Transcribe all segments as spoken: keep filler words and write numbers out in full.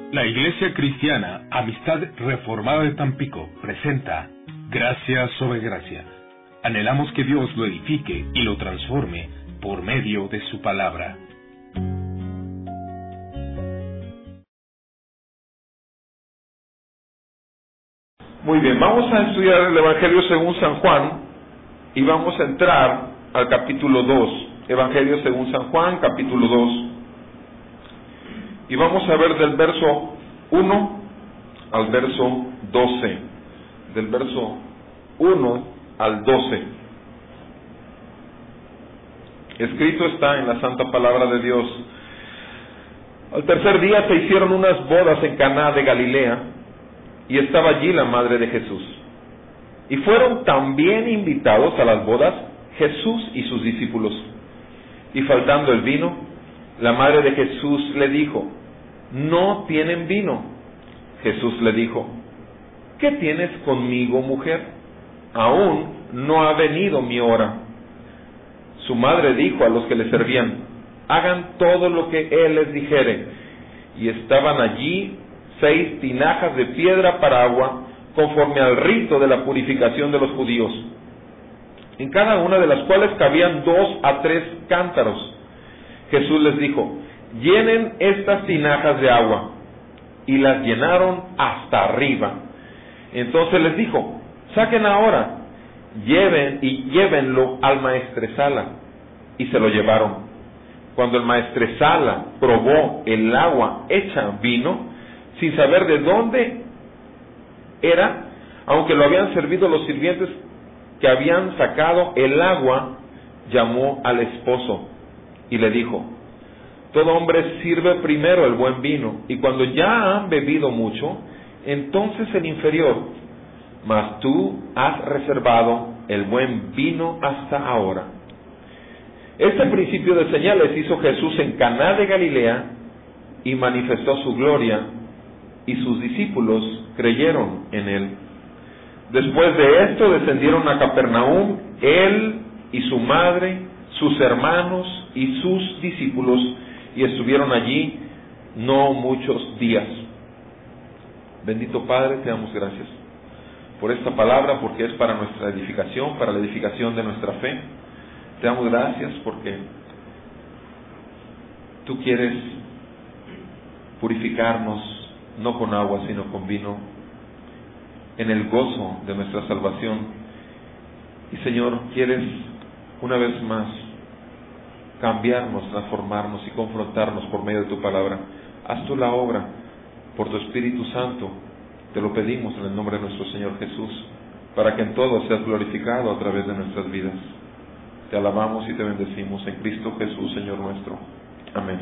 La Iglesia Cristiana Amistad Reformada de Tampico presenta Gracia sobre Gracia. Anhelamos que Dios lo edifique y lo transforme por medio de su palabra. Muy bien, vamos a estudiar el Evangelio según San Juan y vamos a entrar al capítulo dos. Evangelio según San Juan, capítulo dos. Y vamos a ver del verso uno al verso doce. Del verso uno al doce. Escrito está en la santa palabra de Dios. Al tercer día se hicieron unas bodas en Caná de Galilea, y estaba allí la madre de Jesús. Y fueron también invitados a las bodas Jesús y sus discípulos. Y faltando el vino, la madre de Jesús le dijo: no tienen vino. Jesús le dijo: ¿qué tienes conmigo, mujer? Aún no ha venido mi hora. Su madre dijo a los que le servían: hagan todo lo que él les dijere. Y estaban allí seis tinajas de piedra para agua, conforme al rito de la purificación de los judíos, en cada una de las cuales cabían dos a tres cántaros. Jesús les dijo: llenen estas tinajas de agua. Y las llenaron hasta arriba. Entonces les dijo: saquen ahora, lleven y llévenlo al maestresala. Y se lo llevaron. Cuando el maestresala probó el agua hecha vino, sin saber de dónde era, aunque lo habían servido los sirvientes que habían sacado el agua, llamó al esposo y le dijo: todo hombre sirve primero el buen vino, y cuando ya han bebido mucho, entonces el inferior, mas tú has reservado el buen vino hasta ahora. Este principio de señales hizo Jesús en Caná de Galilea, y manifestó su gloria, y sus discípulos creyeron en él. Después de esto descendieron a Capernaum, él y su madre, sus hermanos y sus discípulos, y estuvieron allí no muchos días. Bendito Padre, te damos gracias por esta palabra, porque es para nuestra edificación, para la edificación de nuestra fe. Te damos gracias porque tú quieres purificarnos, no con agua, sino con vino, en el gozo de nuestra salvación. Y Señor, quieres una vez más cambiarnos, transformarnos y confrontarnos por medio de tu palabra. Haz tú la obra por tu Espíritu Santo. Te lo pedimos en el nombre de nuestro Señor Jesús, para que en todo seas glorificado a través de nuestras vidas. Te alabamos y te bendecimos en Cristo Jesús, Señor nuestro. Amén.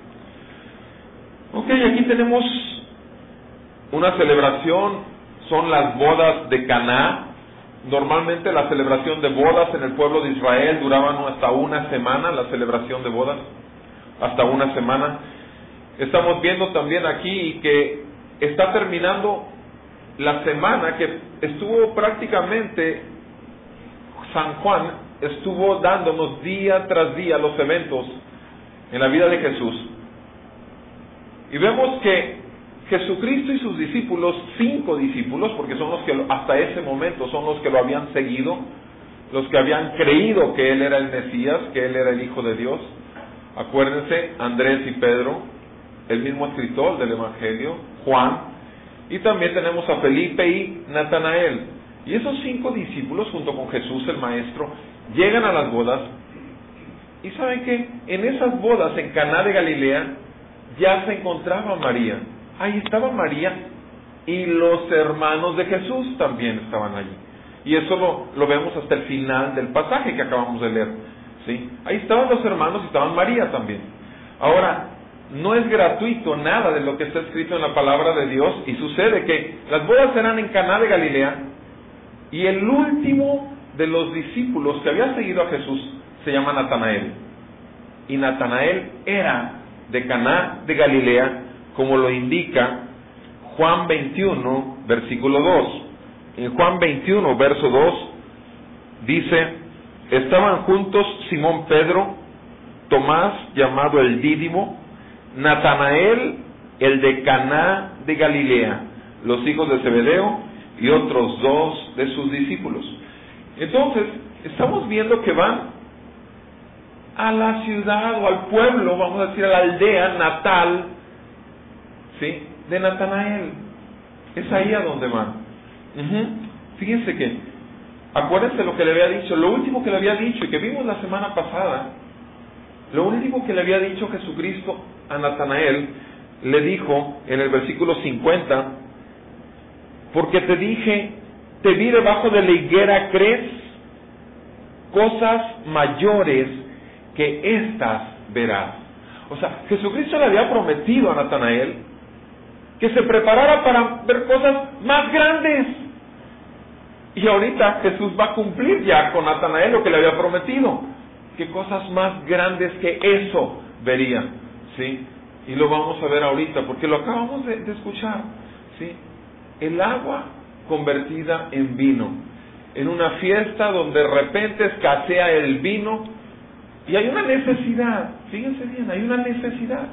Ok, aquí tenemos una celebración, son las bodas de Caná. Normalmente la celebración de bodas en el pueblo de Israel duraban hasta una semana, la celebración de bodas, hasta una semana. Estamos viendo también aquí que está terminando la semana que estuvo prácticamente, San Juan estuvo dándonos día tras día los eventos en la vida de Jesús. Y vemos que Jesucristo y sus discípulos, cinco discípulos, porque son los que hasta ese momento son los que lo habían seguido, los que habían creído que Él era el Mesías, que Él era el Hijo de Dios. Acuérdense, Andrés y Pedro, el mismo escritor del Evangelio, Juan, y también tenemos a Felipe y Natanael. Y esos cinco discípulos, junto con Jesús el Maestro, llegan a las bodas. Y ¿saben qué? En esas bodas en Caná de Galilea ya se encontraba María. Ahí estaba María y los hermanos de Jesús también estaban allí. Y eso lo, lo vemos hasta el final del pasaje que acabamos de leer, ¿sí? Ahí estaban los hermanos y estaban María también. Ahora, no es gratuito nada de lo que está escrito en la palabra de Dios, y sucede que las bodas eran en Caná de Galilea, y el último de los discípulos que había seguido a Jesús se llama Natanael. Y Natanael era de Caná de Galilea, como lo indica Juan veintiuno, versículo dos. En Juan veintiuno, verso dos, dice: estaban juntos Simón Pedro, Tomás, llamado el Dídimo, Natanael, el de Caná de Galilea, los hijos de Zebedeo y otros dos de sus discípulos. Entonces, estamos viendo que van a la ciudad o al pueblo, vamos a decir a la aldea natal, ¿sí?, de Natanael. Es ahí a donde van. Uh-huh. Fíjense que, acuérdense lo que le había dicho, lo último que le había dicho y que vimos la semana pasada, lo último que le había dicho Jesucristo a Natanael, le dijo en el versículo cincuenta, porque te dije, te vi debajo de la higuera, ¿crees? Cosas mayores que estas verás. O sea, Jesucristo le había prometido a Natanael que se preparara para ver cosas más grandes. Y ahorita Jesús va a cumplir ya con Natanael lo que le había prometido, que cosas más grandes que eso vería, ¿sí? Y lo vamos a ver ahorita, porque lo acabamos de, de escuchar, ¿sí? El agua convertida en vino, en una fiesta donde de repente escasea el vino, y hay una necesidad, fíjense bien, hay una necesidad.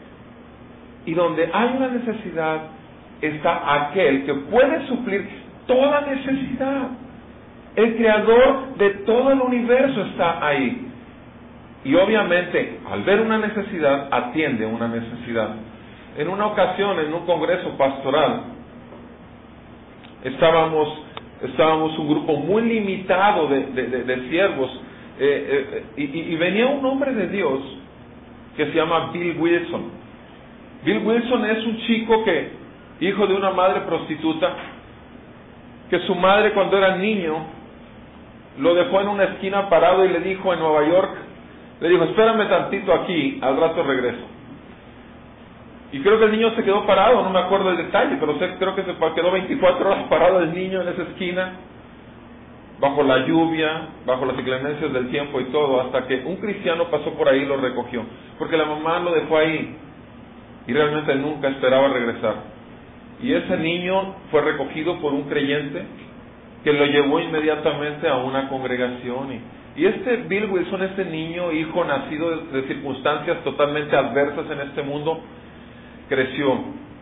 Y donde hay una necesidad, está aquel que puede suplir toda necesidad. El creador de todo el universo está ahí. Y obviamente, al ver una necesidad, atiende una necesidad. En una ocasión, en un congreso pastoral, estábamos, estábamos un grupo muy limitado de, de, de, de siervos, eh, eh, y, y venía un hombre de Dios que se llama Bill Wilson. Bill Wilson es un chico que, hijo de una madre prostituta, que su madre cuando era niño lo dejó en una esquina parado y le dijo en Nueva York, le dijo, espérame tantito aquí, al rato regreso. Y creo que el niño se quedó parado, no me acuerdo el detalle, pero sé, creo que se quedó veinticuatro horas parado el niño en esa esquina, bajo la lluvia, bajo las inclemencias del tiempo y todo, hasta que un cristiano pasó por ahí y lo recogió, porque la mamá lo dejó ahí y realmente nunca esperaba regresar. Y ese niño fue recogido por un creyente que lo llevó inmediatamente a una congregación. Y, y este Bill Wilson, este niño, hijo nacido de, de circunstancias totalmente adversas en este mundo, creció.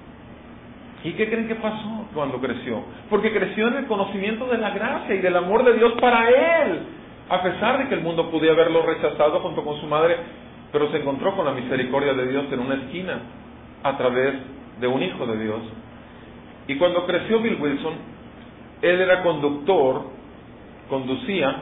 ¿Y qué creen que pasó cuando creció? Porque creció en el conocimiento de la gracia y del amor de Dios para él, a pesar de que el mundo pudiera haberlo rechazado junto con su madre, pero se encontró con la misericordia de Dios en una esquina, a través de un hijo de Dios. Y cuando creció Bill Wilson, él era conductor, conducía,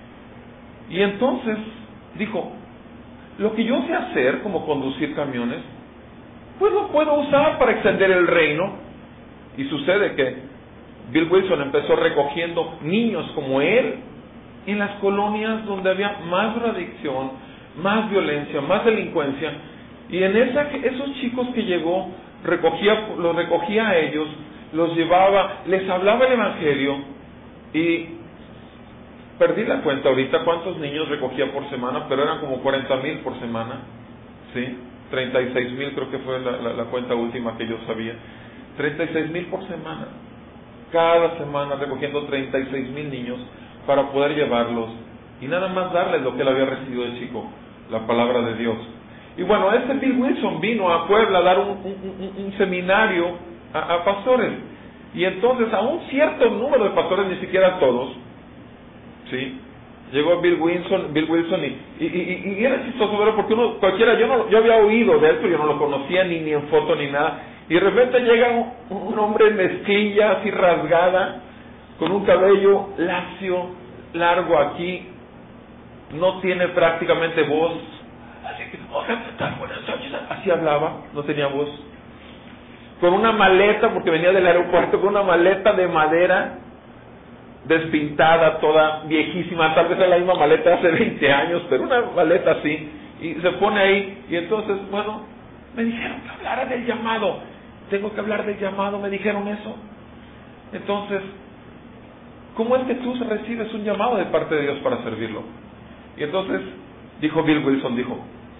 y entonces dijo, lo que yo sé hacer, como conducir camiones, pues lo puedo usar para extender el reino. Y sucede que Bill Wilson empezó recogiendo niños como él en las colonias donde había más drogadicción, más violencia, más delincuencia. Y en esa, esos chicos que llegó, recogía, los recogía a ellos, los llevaba, les hablaba el evangelio, y perdí la cuenta ahorita cuántos niños recogía por semana, pero eran como cuarenta mil por semana, ¿sí? treinta y seis mil creo que fue la, la, la cuenta última que yo sabía, treinta y seis mil por semana, cada semana recogiendo treinta y seis mil niños para poder llevarlos, y nada más darles lo que él había recibido del chico, la palabra de Dios. Y bueno, este Bill Wilson vino a Puebla a dar un, un, un, un seminario a, a pastores, y entonces a un cierto número de pastores, ni siquiera todos, ¿sí? Llegó Bill Wilson, Bill Wilson y, y, y, y era chistoso verlo porque uno, cualquiera, yo no, yo había oído de él, pero yo no lo conocía ni, ni en foto ni nada, y de repente llega un, un hombre en mezclilla, así rasgada, con un cabello lacio, largo aquí, no tiene prácticamente voz, así que, hola, ¿qué tal? Buenas noches, así hablaba, no tenía voz, con una maleta, porque venía del aeropuerto, con una maleta de madera, despintada, toda viejísima, tal vez era la misma maleta de hace veinte años, pero una maleta así, y se pone ahí, y entonces, bueno, me dijeron que hablara del llamado, tengo que hablar del llamado, me dijeron eso. Entonces, ¿cómo es que tú recibes un llamado de parte de Dios para servirlo? Y entonces, dijo Bill Wilson, dijo,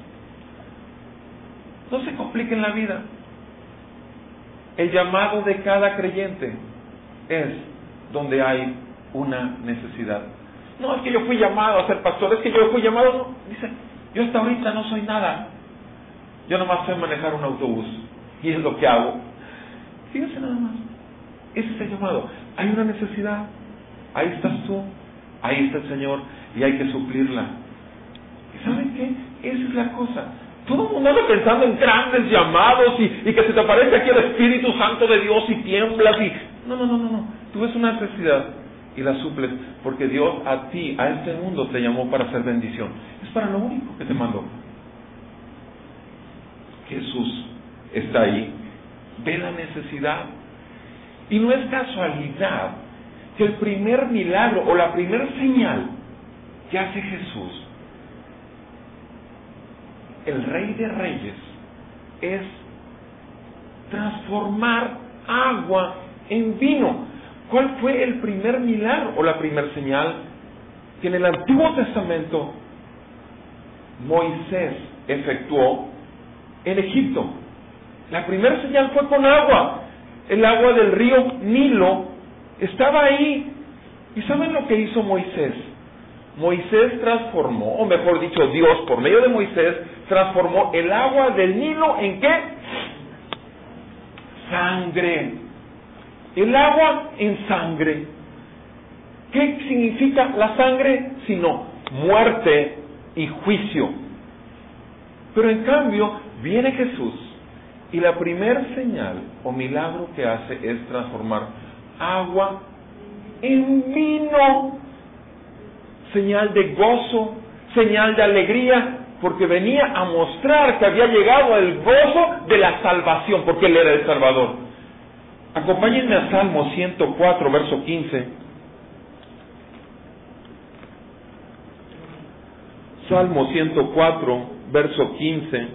no se compliquen la vida, el llamado de cada creyente es donde hay una necesidad. No, es que yo fui llamado a ser pastor, es que yo fui llamado, no. Dice, yo hasta ahorita no soy nada, yo nomás sé manejar un autobús, y es lo que hago. Fíjense nada más, ese es el llamado. Hay una necesidad, ahí estás tú, ahí está el Señor, y hay que suplirla. ¿Y saben qué? Esa es la cosa. Todo el mundo anda pensando en grandes llamados y, y que se te aparece aquí el Espíritu Santo de Dios y tiemblas y... No, no, no, no, no. Tú ves una necesidad y la suples porque Dios a ti, a este mundo te llamó para hacer bendición. Es para lo único que te mandó. Jesús está ahí, ve la necesidad. Y no es casualidad que el primer milagro o la primera señal que hace Jesús, el Rey de Reyes, es transformar agua en vino. ¿Cuál fue el primer milagro o la primera señal? Que en el Antiguo Testamento Moisés efectuó en Egipto. La primera señal fue con agua. El agua del río Nilo estaba ahí. ¿Y saben lo que hizo Moisés? Moisés transformó, o mejor dicho, Dios por medio de Moisés transformó el agua del Nilo en ¿qué? Sangre. El agua en sangre. ¿Qué significa la sangre? Sino muerte y juicio. Pero en cambio viene Jesús y la primera señal o milagro que hace es transformar agua en vino. Señal de gozo, señal de alegría, porque venía a mostrar que había llegado el gozo de la salvación, porque Él era el Salvador. Acompáñenme a Salmo ciento cuatro, verso quince. Salmo ciento cuatro, verso quince.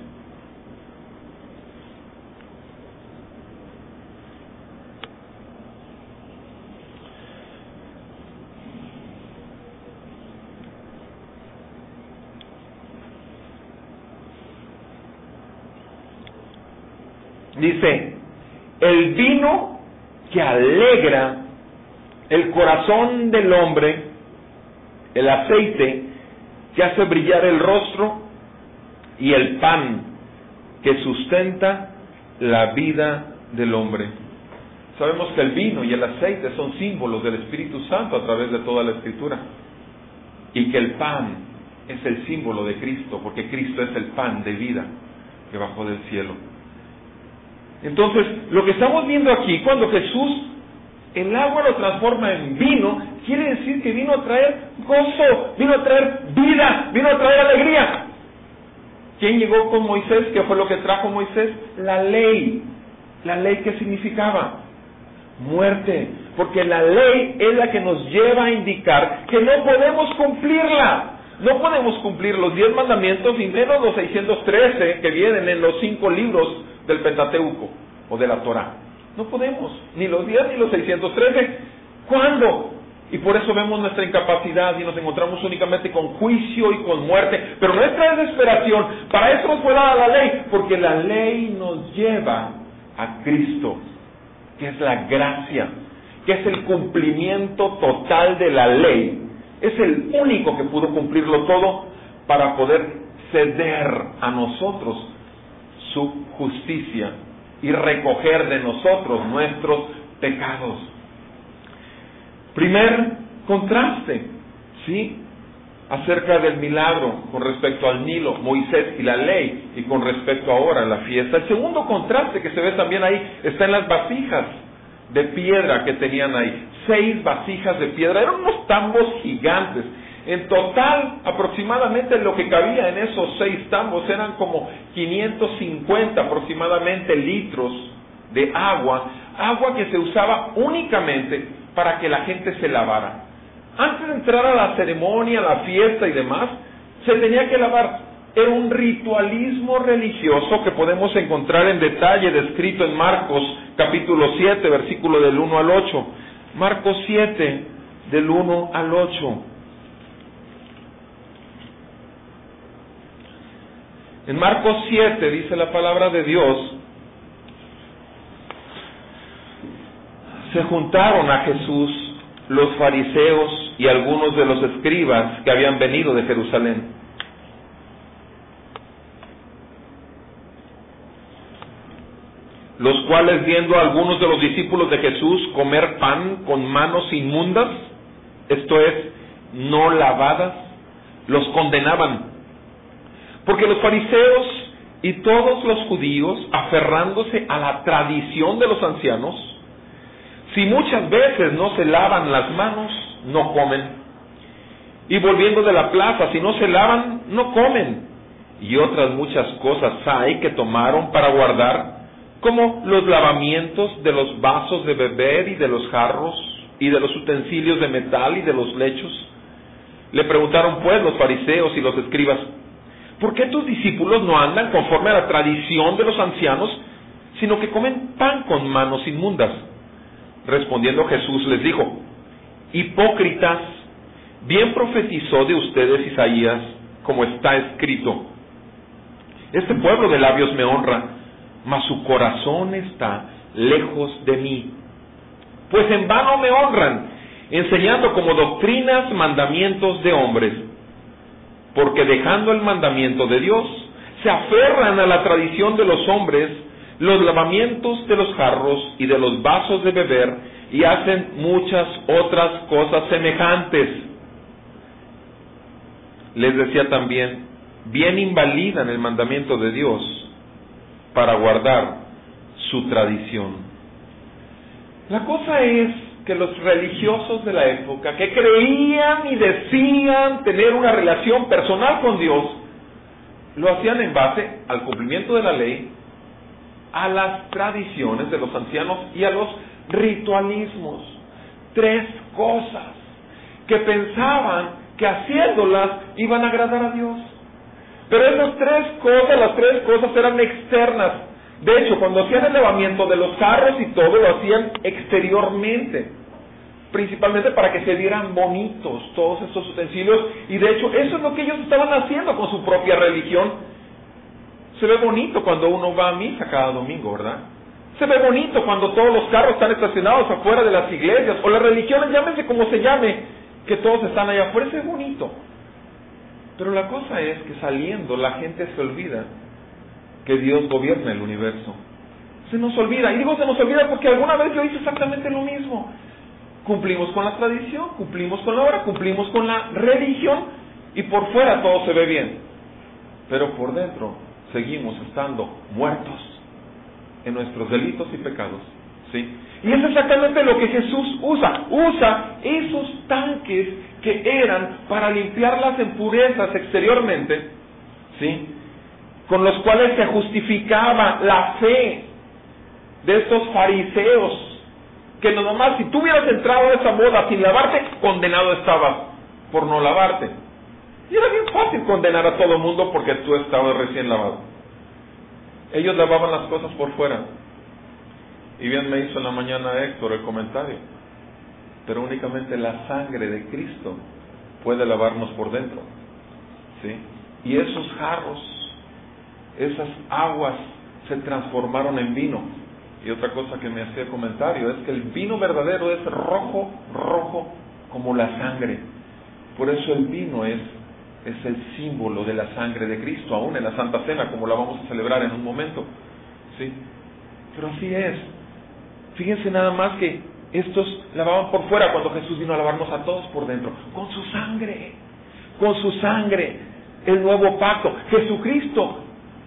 Dice, el vino que alegra el corazón del hombre, el aceite que hace brillar el rostro y el pan que sustenta la vida del hombre. Sabemos que el vino y el aceite son símbolos del Espíritu Santo a través de toda la Escritura, y que el pan es el símbolo de Cristo, porque Cristo es el pan de vida que bajó del cielo. Entonces, lo que estamos viendo aquí, cuando Jesús el agua lo transforma en vino, quiere decir que vino a traer gozo, vino a traer vida, vino a traer alegría. ¿Quién llegó con Moisés? ¿Qué fue lo que trajo Moisés? La ley. ¿La ley qué significaba? Muerte. Porque la ley es la que nos lleva a indicar que no podemos cumplirla. No podemos cumplir los diez mandamientos y menos los seiscientos trece que vienen en los cinco libros del Pentateuco o de la Torá. No podemos, ni los diez ni los seiscientos trece. ¿Cuándo? Y por eso vemos nuestra incapacidad y nos encontramos únicamente con juicio y con muerte. Pero nuestra desesperación, para eso nos fue dada la ley, porque la ley nos lleva a Cristo, que es la gracia, que es el cumplimiento total de la ley. Es el único que pudo cumplirlo todo para poder ceder a nosotros su justicia y recoger de nosotros nuestros pecados. Primer contraste, ¿sí?, acerca del milagro con respecto al Nilo, Moisés y la ley, y con respecto ahora a la fiesta. El segundo contraste que se ve también ahí está en las vasijas de piedra que tenían ahí. Seis vasijas de piedra, eran unos tambos gigantes. En total, aproximadamente lo que cabía en esos seis tambos eran como quinientos cincuenta aproximadamente litros de agua, agua que se usaba únicamente para que la gente se lavara. Antes de entrar a la ceremonia, a la fiesta y demás, se tenía que lavar. Era un ritualismo religioso que podemos encontrar en detalle descrito en Marcos capítulo siete, versículo del uno al ocho. Marcos siete, del uno al ocho. En Marcos siete dice la palabra de Dios: se juntaron a Jesús los fariseos y algunos de los escribas que habían venido de Jerusalén. los cuales, viendo a algunos de los discípulos de Jesús comer pan con manos inmundas, esto es, no lavadas, los condenaban. Porque los fariseos y todos los judíos, aferrándose a la tradición de los ancianos, si muchas veces no se lavan las manos, no comen. Y volviendo de la plaza, si no se lavan, no comen. Y otras muchas cosas hay que tomaron para guardar, como los lavamientos de los vasos de beber y de los jarros, y de los utensilios de metal y de los lechos. Le preguntaron pues los fariseos y los escribas: ¿por qué tus discípulos no andan conforme a la tradición de los ancianos, sino que comen pan con manos inmundas? Respondiendo Jesús les dijo: hipócritas, bien profetizó de ustedes Isaías, como está escrito: este pueblo de labios me honra, mas su corazón está lejos de mí. Pues en vano me honran, enseñando como doctrinas mandamientos de hombres. Porque dejando el mandamiento de Dios, se aferran a la tradición de los hombres, los lavamientos de los jarros y de los vasos de beber, y hacen muchas otras cosas semejantes. Les decía también: bien invalidan el mandamiento de Dios para guardar su tradición. La cosa es que los religiosos de la época, que creían y decían tener una relación personal con Dios, lo hacían en base al cumplimiento de la ley, a las tradiciones de los ancianos y a los ritualismos. Tres cosas que pensaban que haciéndolas iban a agradar a Dios. Pero esas tres cosas, las tres cosas eran externas. De hecho, cuando hacían el lavamiento de los jarros y todo, lo hacían exteriormente, principalmente para que se vieran bonitos todos estos utensilios. Y de hecho, eso es lo que ellos estaban haciendo con su propia religión. Se ve bonito cuando uno va a misa cada domingo, ¿verdad? Se ve bonito cuando todos los carros están estacionados afuera de las iglesias, o las religiones, llámese como se llame, que todos están allá afuera. Eso es bonito. Pero la cosa es que saliendo la gente se olvida que Dios gobierna el universo. Se nos olvida, y digo se nos olvida porque alguna vez yo hice exactamente lo mismo. Cumplimos con la tradición, cumplimos con la hora, cumplimos con la religión, y por fuera todo se ve bien. Pero por dentro seguimos estando muertos en nuestros delitos y pecados, ¿sí? Y es exactamente lo que Jesús usa. Usa esos tanques que eran para limpiar las impurezas exteriormente, ¿sí?, con los cuales se justificaba la fe de estos fariseos, que no nomás si tú hubieras entrado a esa boda sin lavarte, condenado estabas por no lavarte. Y era bien fácil condenar a todo el mundo porque tú estabas recién lavado. Ellos lavaban las cosas por fuera. Y bien me hizo en la mañana Héctor el comentario: pero únicamente la sangre de Cristo puede lavarnos por dentro, ¿sí? Y esos jarros, esas aguas se transformaron en vino. Y otra cosa que me hacía comentario es que el vino verdadero es rojo, rojo como la sangre. Por eso el vino es, es el símbolo de la sangre de Cristo, aún en la Santa Cena, como la vamos a celebrar en un momento, ¿sí? Pero así es. Fíjense nada más que estos lavaban por fuera cuando Jesús vino a lavarnos a todos por dentro, con su sangre, con su sangre, el nuevo pacto. Jesucristo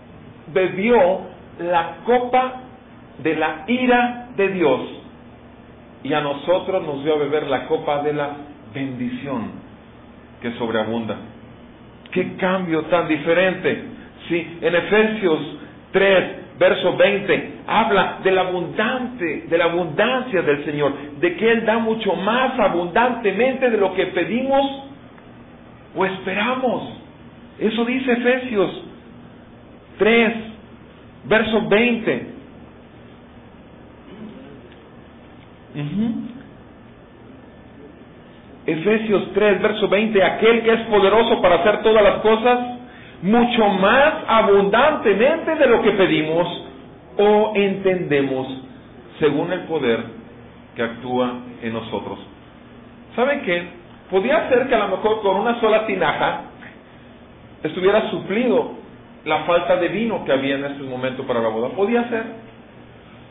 bebió la copa de la ira de Dios, y a nosotros nos dio a beber la copa de la bendición que sobreabunda. ¡Qué cambio tan diferente! Sí, en Efesios tres, verso veinte, habla de la abundante, de la abundancia del Señor, de que Él da mucho más abundantemente de lo que pedimos o esperamos. Eso dice Efesios tres, verso veinte. Uh-huh. Efesios tres, verso veinte: aquel que es poderoso para hacer todas las cosas mucho más abundantemente de lo que pedimos o entendemos, según el poder que actúa en nosotros. ¿Saben qué? Podía ser que a lo mejor con una sola tinaja estuviera suplido la falta de vino que había en este momento para la boda. Podía ser.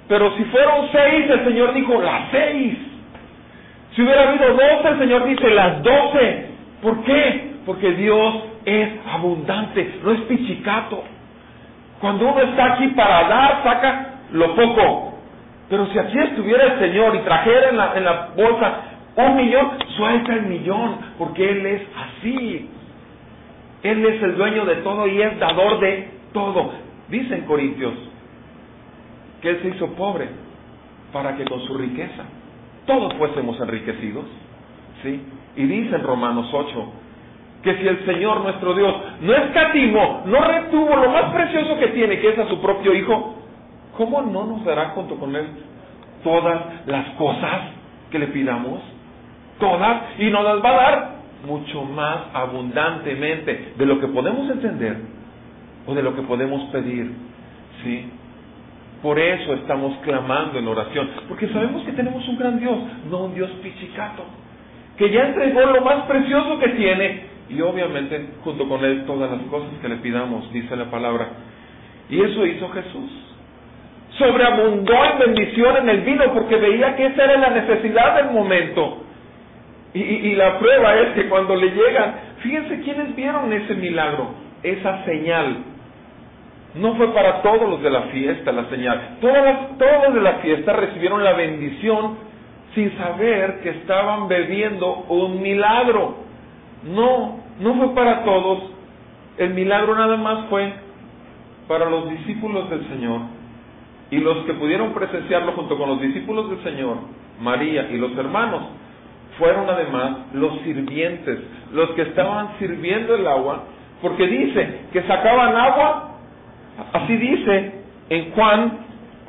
Pero si fueron seis, el Señor dijo las seis. Si hubiera habido doce, el Señor dice las doce. ¿Por qué? Porque Dios es abundante, no es pichicato. Cuando uno está aquí para dar, saca lo poco. Pero si aquí estuviera el Señor y trajera en la, en la bolsa un millón, suelta el millón, porque Él es así. Él es el dueño de todo y es dador de todo. Dice en Corintios que Él se hizo pobre para que con su riqueza todos fuésemos enriquecidos, ¿sí? Y dice en Romanos ocho que si el Señor nuestro Dios no escatimó, no retuvo lo más precioso que tiene, que es a su propio Hijo, ¿cómo no nos dará junto con Él todas las cosas que le pidamos? Todas, y nos las va a dar mucho más abundantemente de lo que podemos entender o de lo que podemos pedir, ¿sí? Por eso estamos clamando en oración, porque sabemos que tenemos un gran Dios, no un Dios pichicato, que ya entregó lo más precioso que tiene, y obviamente junto con Él todas las cosas que le pidamos, dice la palabra. Y eso hizo Jesús. Sobreabundó en bendición en el vino, porque veía que esa era la necesidad del momento. Y, y, y la prueba es que cuando le llegan, fíjense quiénes vieron ese milagro, esa señal. No fue para todos los de la fiesta la señal. Todos los, todos los de la fiesta recibieron la bendición sin saber que estaban bebiendo un milagro. No, no fue para todos. El milagro nada más fue para los discípulos del Señor. Y los que pudieron presenciarlo junto con los discípulos del Señor, María y los hermanos, fueron además los sirvientes, los que estaban sirviendo el agua, porque dice que sacaban agua. Así dice en Juan,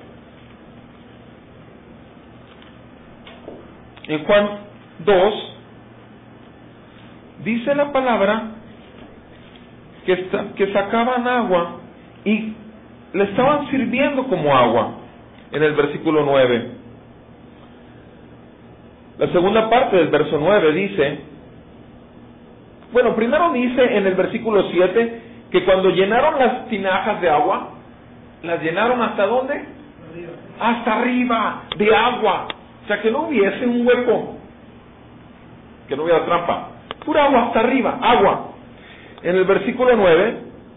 en Juan dos, dice la palabra que, está, que sacaban agua y le estaban sirviendo como agua, en el versículo nueve. La segunda parte del verso nueve dice, bueno, primero dice en el versículo siete, que cuando llenaron las tinajas de agua, las llenaron ¿hasta dónde? Arriba. Hasta arriba, de agua. O sea, que no hubiese un hueco, que no hubiera trampa. Pura agua hasta arriba, agua. En el versículo nueve,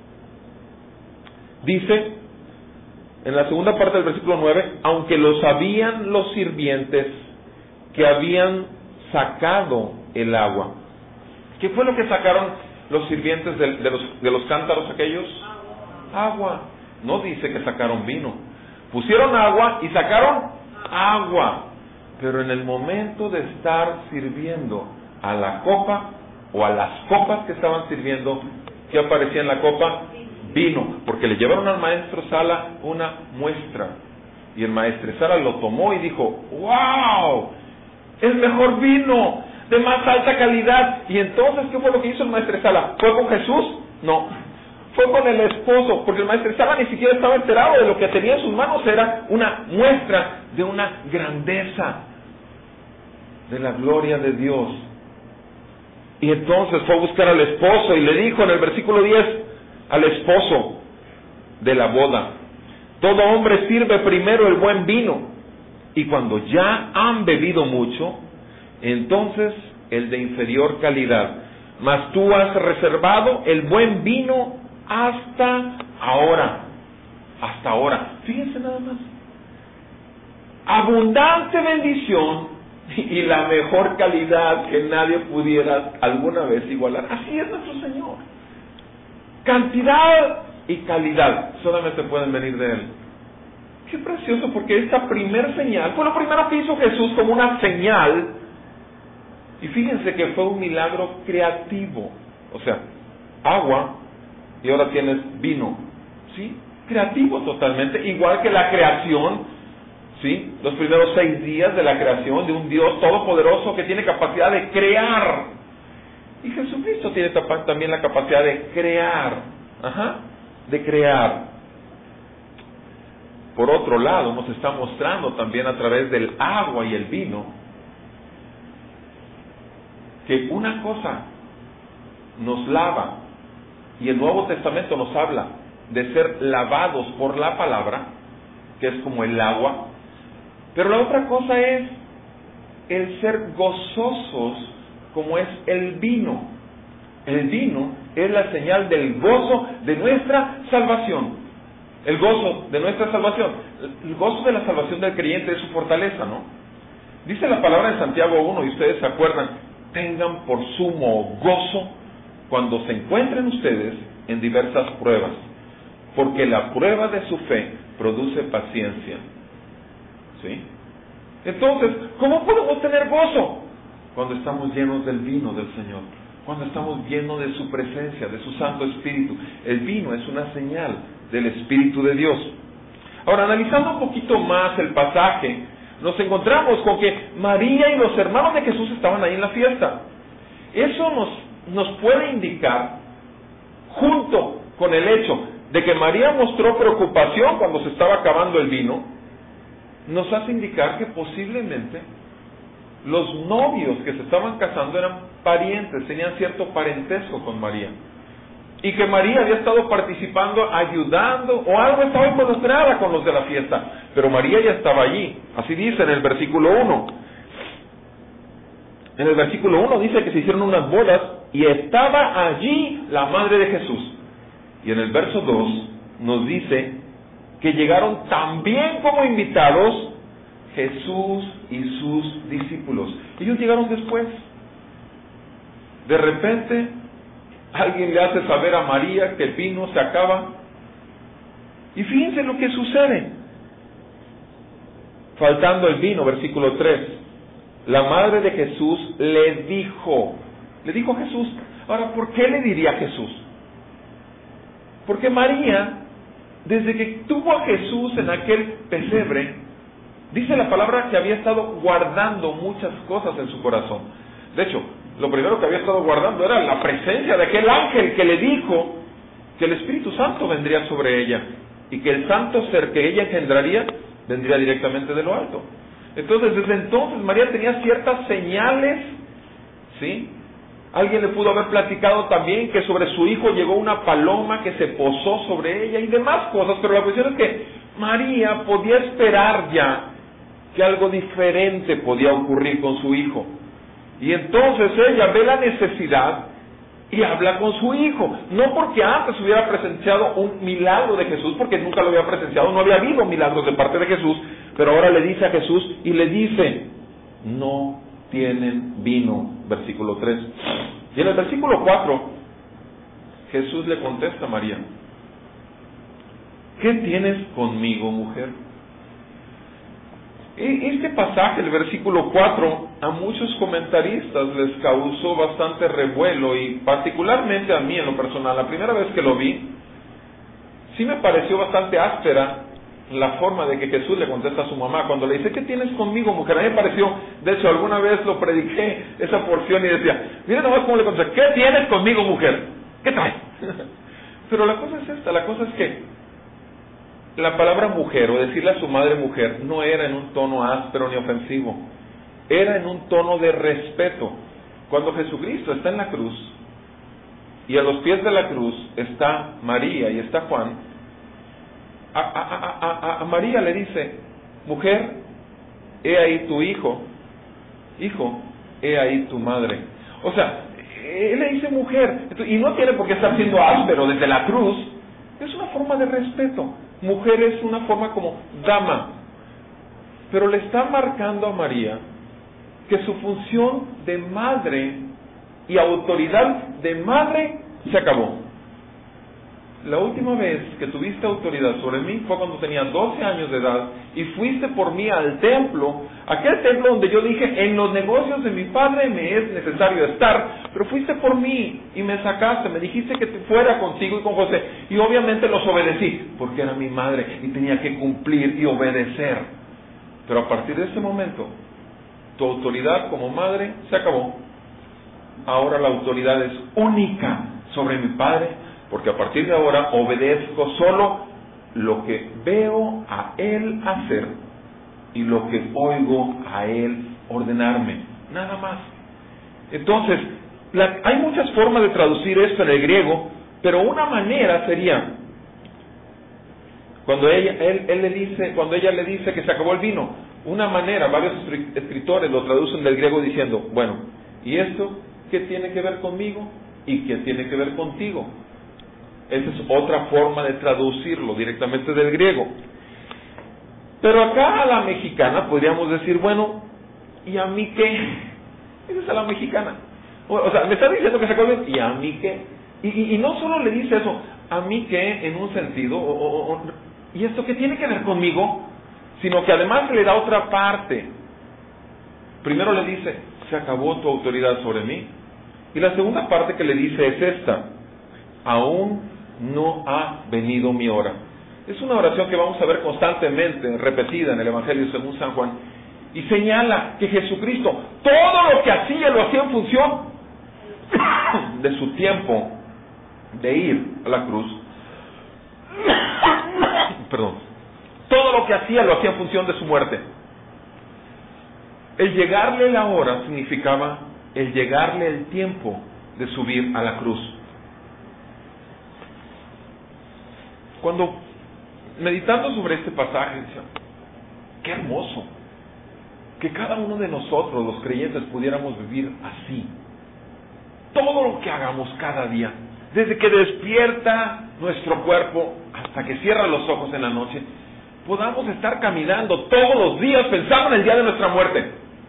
dice, en la segunda parte del versículo nueve, aunque lo sabían los sirvientes que habían sacado el agua. ¿Qué fue lo que sacaron los sirvientes de, de, los, de los cántaros aquellos? Agua. No dice que sacaron vino. Pusieron agua y sacaron agua. Pero en el momento de estar sirviendo a la copa o a las copas que estaban sirviendo, ¿qué aparecía en la copa? Vino. Porque le llevaron al maestro Sala una muestra. Y el maestro Sala lo tomó y dijo, ¡wow! ¡Es mejor vino! De más alta calidad. Y entonces, ¿qué fue lo que hizo el maestro Sala? ¿Fue con Jesús? No. Fue con el esposo, porque el maestro Sala ni siquiera estaba enterado de lo que tenía en sus manos. Era una muestra de una grandeza, de la gloria de Dios. Y entonces fue a buscar al esposo y le dijo en el versículo diez al esposo de la boda, todo hombre sirve primero el buen vino, y cuando ya han bebido mucho, entonces el de inferior calidad, mas tú has reservado el buen vino hasta ahora. Hasta ahora. Fíjense nada más. Abundante bendición y la mejor calidad que nadie pudiera alguna vez igualar. Así es nuestro Señor. Cantidad y calidad solamente pueden venir de Él. Qué precioso, porque esta primer señal fue lo primero que hizo Jesús como una señal. Y fíjense que fue un milagro creativo. O sea, agua y ahora tienes vino. ¿Sí? Creativo totalmente. Igual que la creación. ¿Sí? Los primeros seis días de la creación de un Dios todopoderoso que tiene capacidad de crear. Y Jesucristo tiene también la capacidad de crear. Ajá. De crear. Por otro lado, nos está mostrando también a través del agua y el vino que una cosa nos lava, y el Nuevo Testamento nos habla de ser lavados por la palabra, que es como el agua. Pero la otra cosa es el ser gozosos, como es el vino. El vino es la señal del gozo de nuestra salvación. El gozo de nuestra salvación. El gozo de la salvación del creyente es su fortaleza, ¿no? Dice la palabra en Santiago uno, y ustedes se acuerdan, tengan por sumo gozo cuando se encuentren ustedes en diversas pruebas, porque la prueba de su fe produce paciencia. ¿Sí? Entonces, ¿cómo podemos tener gozo? Cuando estamos llenos del vino del Señor, cuando estamos llenos de su presencia, de su Santo Espíritu. El vino es una señal del Espíritu de Dios. Ahora, analizando un poquito más el pasaje, nos encontramos con que María y los hermanos de Jesús estaban ahí en la fiesta. Eso nos, nos puede indicar, junto con el hecho de que María mostró preocupación cuando se estaba acabando el vino, nos hace indicar que posiblemente los novios que se estaban casando eran parientes, tenían cierto parentesco con María, y que María había estado participando, ayudando, o algo estaba involucrada con los de la fiesta, pero María ya estaba allí. Así dice en el versículo uno. En el versículo uno dice que se hicieron unas bodas, y estaba allí la madre de Jesús. Y en el verso dos nos dice que llegaron también como invitados Jesús y sus discípulos. Ellos llegaron después. De repente, alguien le hace saber a María que el vino se acaba. Y fíjense lo que sucede. Faltando el vino, versículo tres. La madre de Jesús le dijo, le dijo a Jesús. Ahora, ¿por qué le diría a Jesús? Porque María, desde que tuvo a Jesús en aquel pesebre, dice la palabra que había estado guardando muchas cosas en su corazón. De hecho, lo primero que había estado guardando era la presencia de aquel ángel que le dijo que el Espíritu Santo vendría sobre ella y que el santo ser que ella engendraría vendría directamente de lo alto. Entonces, desde entonces María tenía ciertas señales, ¿sí? Alguien le pudo haber platicado también que sobre su hijo llegó una paloma que se posó sobre ella y demás cosas, pero la cuestión es que María podía esperar ya que algo diferente podía ocurrir con su hijo. Y entonces ella ve la necesidad y habla con su hijo. No porque antes hubiera presenciado un milagro de Jesús, porque nunca lo había presenciado, no había habido milagros de parte de Jesús, pero ahora le dice a Jesús y le dice, no tienen vino, versículo tres. Y en el versículo cuatro, Jesús le contesta a María, ¿qué tienes conmigo, mujer? Este pasaje, el versículo cuatro, a muchos comentaristas les causó bastante revuelo, y particularmente a mí en lo personal, la primera vez que lo vi, sí me pareció bastante áspera la forma de que Jesús le contesta a su mamá cuando le dice, ¿qué tienes conmigo, mujer? A mí me pareció, de hecho alguna vez lo prediqué esa porción y decía, mira nomás cómo le contesta, ¿qué tienes conmigo, mujer? ¿Qué traes? Pero la cosa es esta, la cosa es que la palabra mujer, o decirle a su madre mujer, no era en un tono áspero ni ofensivo, era en un tono de respeto. Cuando Jesucristo está en la cruz, y a los pies de la cruz está María y está Juan, a, a, a, a, a María le dice, mujer, he ahí tu hijo, hijo, he ahí tu madre. O sea, él le dice mujer, y no tiene por qué estar siendo áspero desde la cruz, es una forma de respeto. Mujer es una forma como dama, pero le está marcando a María que su función de madre y autoridad de madre se acabó. La última vez que tuviste autoridad sobre mí fue cuando tenía doce años de edad y fuiste por mí al templo, aquel templo donde yo dije, en los negocios de mi padre me es necesario estar, pero fuiste por mí y me sacaste, me dijiste que te fuera contigo y con José, y obviamente los obedecí, porque era mi madre y tenía que cumplir y obedecer. Pero a partir de ese momento, tu autoridad como madre se acabó. Ahora la autoridad es única sobre mi padre, porque a partir de ahora obedezco solo lo que veo a él hacer y lo que oigo a él ordenarme, nada más. Entonces, la, hay muchas formas de traducir esto en el griego, pero una manera sería, Cuando ella, él, él le dice, cuando ella le dice que se acabó el vino, una manera, varios escritores lo traducen del griego diciendo, bueno, ¿y esto qué tiene que ver conmigo? ¿Y qué tiene que ver contigo? Esa es otra forma de traducirlo directamente del griego. Pero acá a la mexicana podríamos decir, bueno, ¿y a mí qué? Esa es a la mexicana. O, o sea, me está diciendo que se acabó el vino, ¿y a mí qué? Y, y, y no solo le dice eso, ¿a mí qué? En un sentido, o, o, o, ¿y esto qué tiene que ver conmigo? Sino que además le da otra parte. Primero le dice, se acabó tu autoridad sobre mí. Y la segunda parte que le dice es esta, aún no ha venido mi hora. Es una oración que vamos a ver constantemente repetida en el Evangelio según San Juan. Y señala que Jesucristo, todo lo que hacía, lo hacía en función de su tiempo de ir a la cruz. Perdón. Todo lo que hacía, lo hacía en función de su muerte. El llegarle la hora significaba el llegarle el tiempo de subir a la cruz. Cuando meditando sobre este pasaje, decía, qué hermoso que cada uno de nosotros, los creyentes, pudiéramos vivir así. Todo lo que hagamos cada día, desde que despierta nuestro cuerpo hasta que cierra los ojos en la noche, podamos estar caminando todos los días pensando en el día de nuestra muerte,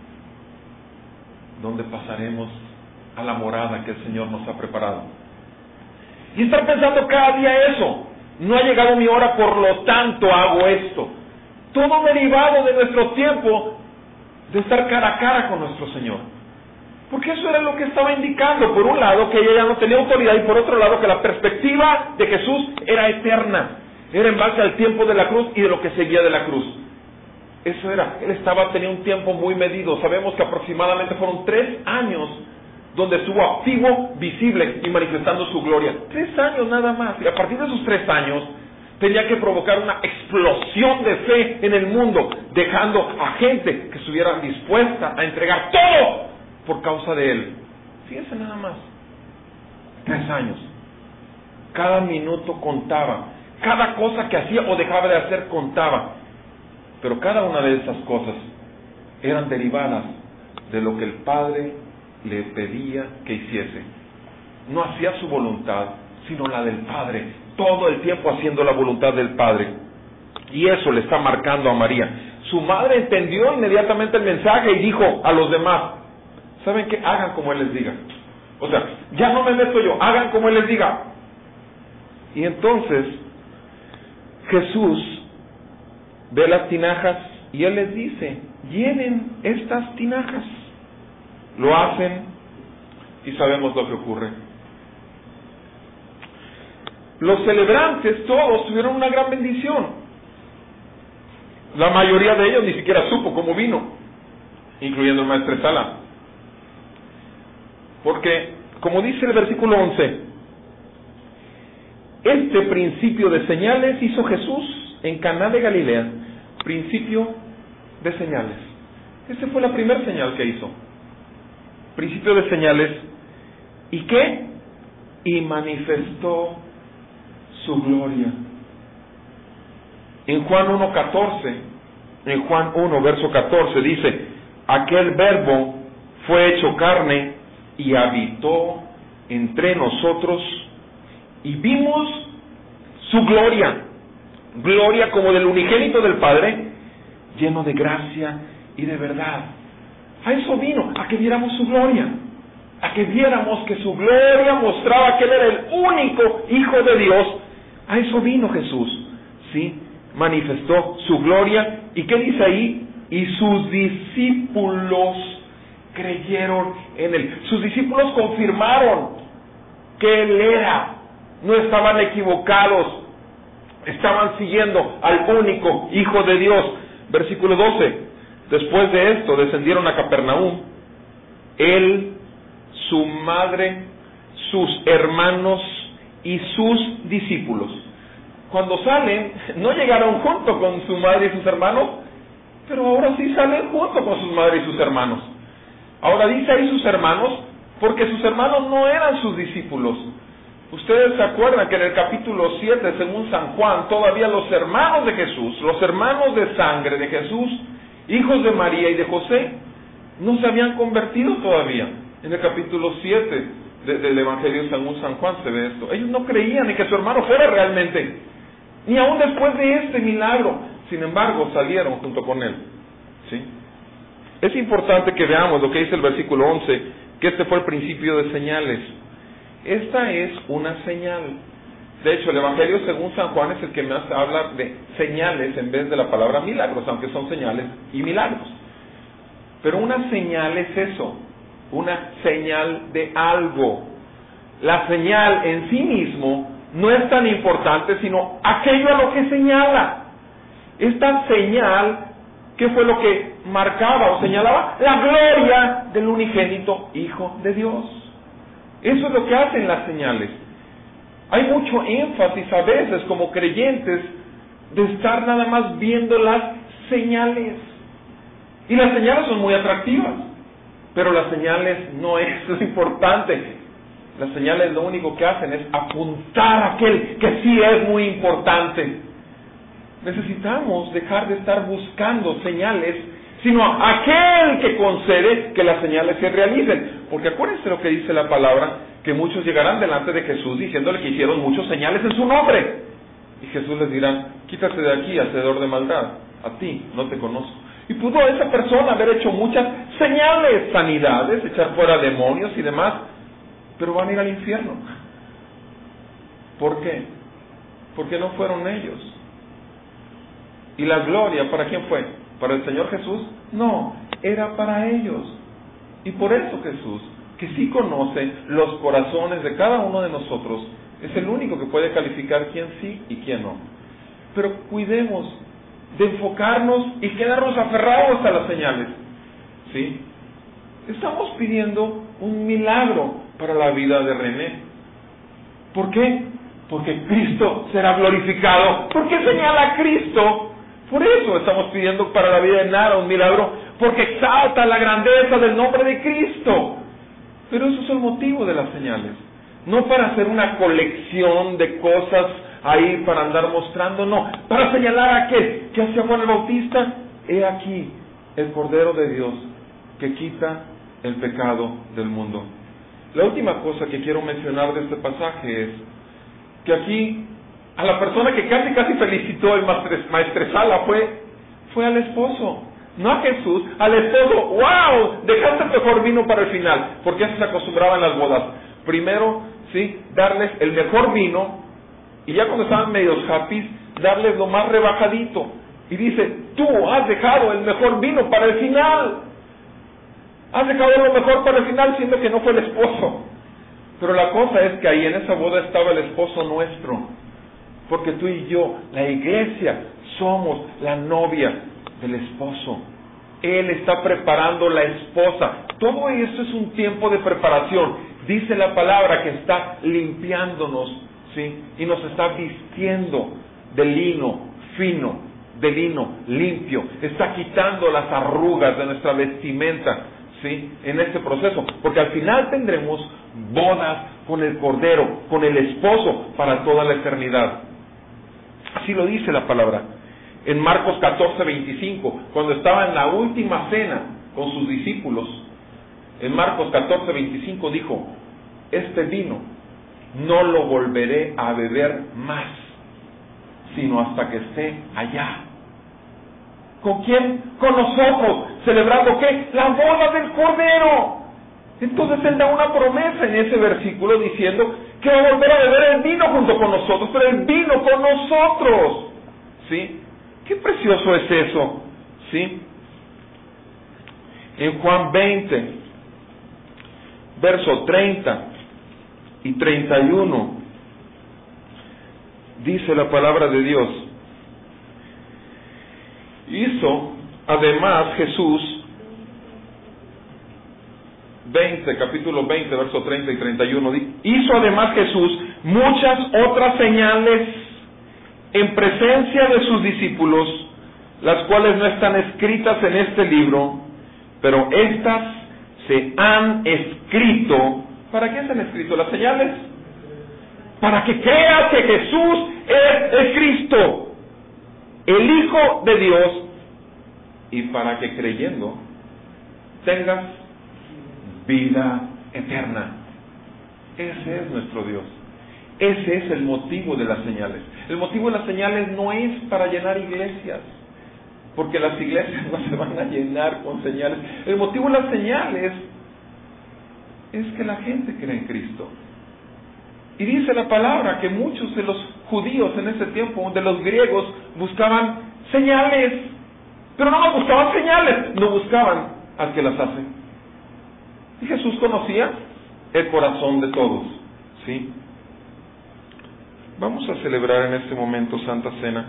donde pasaremos a la morada que el Señor nos ha preparado. Y estar pensando cada día eso. No ha llegado mi hora, por lo tanto hago esto. Todo derivado de nuestro tiempo de estar cara a cara con nuestro Señor. Porque eso era lo que estaba indicando. Por un lado, que ella ya no tenía autoridad, y por otro lado, que la perspectiva de Jesús era eterna. Era en base al tiempo de la cruz y de lo que seguía de la cruz. Eso era. Él estaba, tenía un tiempo muy medido. Sabemos que aproximadamente fueron tres años donde estuvo activo, visible y manifestando su gloria. Tres años nada más. Y a partir de esos tres años, tenía que provocar una explosión de fe en el mundo, dejando a gente que estuviera dispuesta a entregar todo por causa de él. Fíjense nada más. Tres años. Cada minuto contaba. Cada cosa que hacía o dejaba de hacer contaba. Pero cada una de esas cosas eran derivadas de lo que el Padre le pedía que hiciese. No hacía su voluntad, sino la del Padre. Todo el tiempo haciendo la voluntad del Padre. Y eso le está marcando a María. Su madre entendió inmediatamente el mensaje y dijo a los demás, ¿saben qué? Hagan como Él les diga. O sea, ya no me meto yo, hagan como Él les diga. Y entonces Jesús ve las tinajas y Él les dice, llenen estas tinajas. Lo hacen y sabemos lo que ocurre. Los celebrantes todos tuvieron una gran bendición. La mayoría de ellos ni siquiera supo cómo vino, incluyendo el maestro Sala. Porque, como dice el versículo once, este principio de señales hizo Jesús en Caná de Galilea. Principio de señales. Esa fue la primera señal que hizo. Principio de señales. ¿Y qué? Y manifestó su gloria. En Juan uno catorce, en Juan uno verso catorce dice, aquel verbo fue hecho carne y habitó entre nosotros y vimos su gloria, gloria como del unigénito del Padre, lleno de gracia y de verdad. A eso vino, a que viéramos su gloria, a que viéramos que su gloria mostraba que Él era el único Hijo de Dios. A eso vino Jesús, ¿sí? Manifestó su gloria. ¿Y qué dice ahí? Y sus discípulos creyeron en Él. Sus discípulos confirmaron que Él era. No estaban equivocados. Estaban siguiendo al único Hijo de Dios. Versículo doce. Después de esto descendieron a Capernaum. Él, su madre, sus hermanos y sus discípulos. Cuando salen, no llegaron junto con su madre y sus hermanos, pero ahora sí salen junto con sus madres y sus hermanos. Ahora dice ahí sus hermanos, porque sus hermanos no eran sus discípulos. Ustedes se acuerdan que en el capítulo siete, según San Juan, todavía los hermanos de Jesús, los hermanos de sangre de Jesús, hijos de María y de José, no se habían convertido todavía. En el capítulo siete de, del Evangelio según San Juan se ve esto. Ellos no creían en que su hermano fuera realmente, ni aún después de este milagro. Sin embargo, salieron junto con él. ¿Sí? Es importante que veamos lo que dice el versículo once, que este fue el principio de señales. Esta es una señal. De hecho, el Evangelio según San Juan es el que más habla de señales en vez de la palabra milagros, aunque son señales y milagros. Pero una señal es eso, una señal de algo. La señal en sí mismo no es tan importante, sino aquello a lo que señala. Esta señal, ¿qué fue lo que marcaba o señalaba? La gloria del unigénito Hijo de Dios. Eso es lo que hacen las señales. Hay mucho énfasis a veces como creyentes de estar nada más viendo las señales. Y las señales son muy atractivas, pero las señales no es lo importante. Las señales lo único que hacen es apuntar a aquel que sí es muy importante. Necesitamos dejar de estar buscando señales, sino a aquel que concede que las señales se realicen. Porque acuérdense lo que dice la palabra, que muchos llegarán delante de Jesús diciéndole que hicieron muchas señales en su nombre. Y Jesús les dirá, quítate de aquí, hacedor de maldad, a ti no te conozco. Y pudo esa persona haber hecho muchas señales, sanidades, echar fuera demonios y demás, pero van a ir al infierno. ¿Por qué? Porque no fueron ellos. ¿Y la gloria para quién fue? ¿Para el Señor Jesús? No, era para ellos. Y por eso Jesús, que sí conoce los corazones de cada uno de nosotros, es el único que puede calificar quién sí y quién no. Pero cuidemos de enfocarnos y quedarnos aferrados a las señales. ¿Sí? Estamos pidiendo un milagro para la vida de René. ¿Por qué? Porque Cristo será glorificado. ¿Por qué señala a Cristo? Por eso estamos pidiendo para la vida de Nara un milagro, porque exalta la grandeza del nombre de Cristo. Pero eso es el motivo de las señales. No para hacer una colección de cosas ahí para andar mostrando, no. Para señalar a aquel que hacía Juan el Bautista, he aquí el Cordero de Dios que quita el pecado del mundo. La última cosa que quiero mencionar de este pasaje es que aquí a la persona que casi casi felicitó el maestresala fue, fue al esposo, no a Jesús, al esposo. ¡Wow! Dejaste el mejor vino para el final, porque eso se acostumbraba en las bodas. Primero, sí, darles el mejor vino, y ya cuando estaban medios happy, darles lo más rebajadito. Y dice, tú has dejado el mejor vino para el final. Has dejado lo mejor para el final, siendo que no fue el esposo. Pero la cosa es que ahí en esa boda estaba el esposo nuestro. Porque tú y yo, la iglesia, somos la novia del esposo. Él está preparando la esposa. Todo esto es un tiempo de preparación. Dice la palabra que está limpiándonos, ¿sí? Y nos está vistiendo de lino fino, de lino limpio. Está quitando las arrugas de nuestra vestimenta, ¿sí? En este proceso. Porque al final tendremos bodas con el Cordero, con el esposo, para toda la eternidad. Así lo dice la palabra. En Marcos catorce, veinticinco, cuando estaba en la última cena con sus discípulos, en Marcos catorce, veinticinco dijo, este vino no lo volveré a beber más, sino hasta que esté allá. ¿Con quién? Con nosotros, celebrando ¿qué? La boda del Cordero. Entonces Él da una promesa en ese versículo diciendo que va a volver a beber el vino junto con nosotros, pero el vino con nosotros. ¿Sí? Qué precioso es eso. ¿Sí? En Juan veinte, verso treinta y treinta y uno, dice la palabra de Dios, hizo además Jesús, veinte, capítulo veinte, verso treinta y treinta y uno, hizo además Jesús muchas otras señales en presencia de sus discípulos, las cuales no están escritas en este libro, pero estas se han escrito. ¿Para qué se han escrito las señales? para que creas que Jesús es el Cristo, el Hijo de Dios, y para que creyendo tengas vida eterna. Ese es nuestro Dios. Ese es el motivo de las señales. El motivo de las señales no es para llenar iglesias, porque las iglesias no se van a llenar con señales. El motivo de las señales es que la gente cree en Cristo. Y dice la palabra que muchos de los judíos en ese tiempo, de los griegos, buscaban señales, pero no buscaban señales, no buscaban al que las hace. Y Jesús conocía el corazón de todos, ¿sí? Vamos a celebrar en este momento Santa Cena.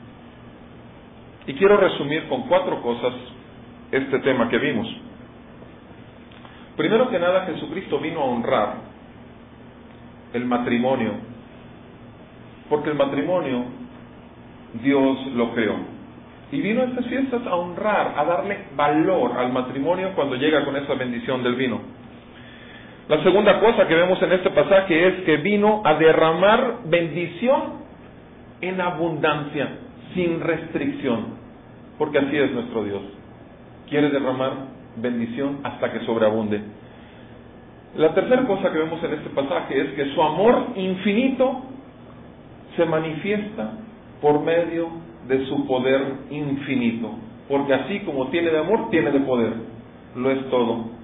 Y quiero resumir con cuatro cosas este tema que vimos. Primero que nada, Jesucristo vino a honrar el matrimonio, porque el matrimonio Dios lo creó. Y vino a estas fiestas a honrar, a darle valor al matrimonio cuando llega con esa bendición del vino. La segunda cosa que vemos en este pasaje es que vino a derramar bendición en abundancia, sin restricción, porque así es nuestro Dios. Quiere derramar bendición hasta que sobreabunde. La tercera cosa que vemos en este pasaje es que su amor infinito se manifiesta por medio de su poder infinito, porque así como tiene de amor, tiene de poder. Lo es todo.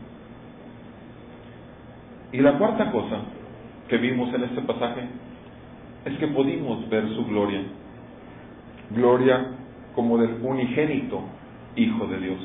Y la cuarta cosa que vimos en este pasaje es que pudimos ver su gloria. Gloria como del unigénito Hijo de Dios.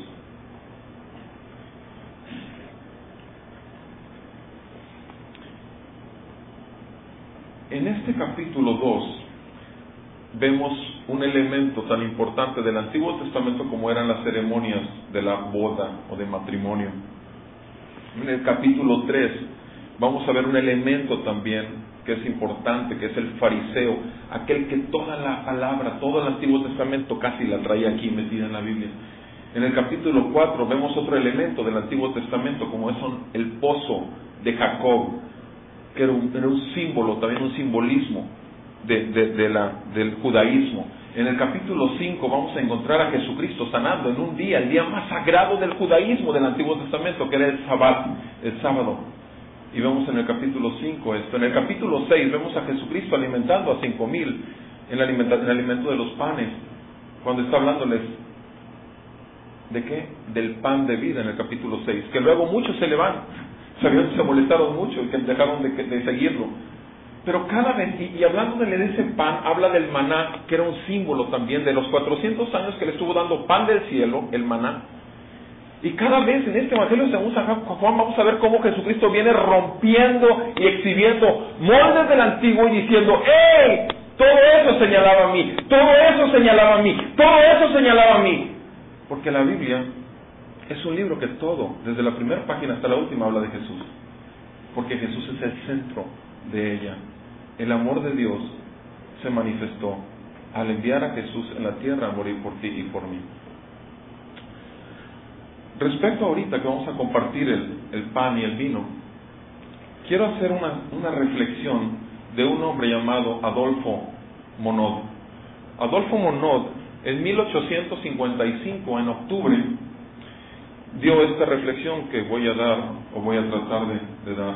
En este capítulo dos vemos un elemento tan importante del Antiguo Testamento como eran las ceremonias de la boda o de matrimonio. En el capítulo tres vamos a ver un elemento también que es importante, que es el fariseo, aquel que toda la palabra, todo el Antiguo Testamento casi la traía aquí metida en la Biblia. En el capítulo cuatro vemos otro elemento del Antiguo Testamento, como es el pozo de Jacob, que era un, era un símbolo, también un simbolismo de, de, de la, del judaísmo. En el capítulo cinco vamos a encontrar a Jesucristo sanando en un día, el día más sagrado del judaísmo del Antiguo Testamento, que era el Sabbat, el sábado. Y vemos en el capítulo cinco esto. En el capítulo seis vemos a Jesucristo alimentando a cinco mil en, en el alimento de los panes, cuando está hablándoles ¿de qué? Del pan de vida en el capítulo seis, que luego muchos se le van, se, se molestaron mucho y que dejaron de, de seguirlo. Pero cada vez, y, y hablándole de ese pan, habla del maná, que era un símbolo también de los cuatrocientos años que le estuvo dando pan del cielo, el maná. Y cada vez en este Evangelio según San Juan vamos a ver cómo Jesucristo viene rompiendo y exhibiendo moldes del antiguo y diciendo, ¡hey! Todo eso señalaba a mí, todo eso señalaba a mí, todo eso señalaba a mí. Porque la Biblia es un libro que todo, desde la primera página hasta la última, habla de Jesús. Porque Jesús es el centro de ella. El amor de Dios se manifestó al enviar a Jesús en la tierra a morir por ti y por mí. Respecto a ahorita que vamos a compartir el, el pan y el vino, quiero hacer una, una reflexión de un hombre llamado Adolfo Monod. Adolfo Monod, en mil ochocientos cincuenta y cinco, en octubre, dio esta reflexión que voy a dar, o voy a tratar de, de dar.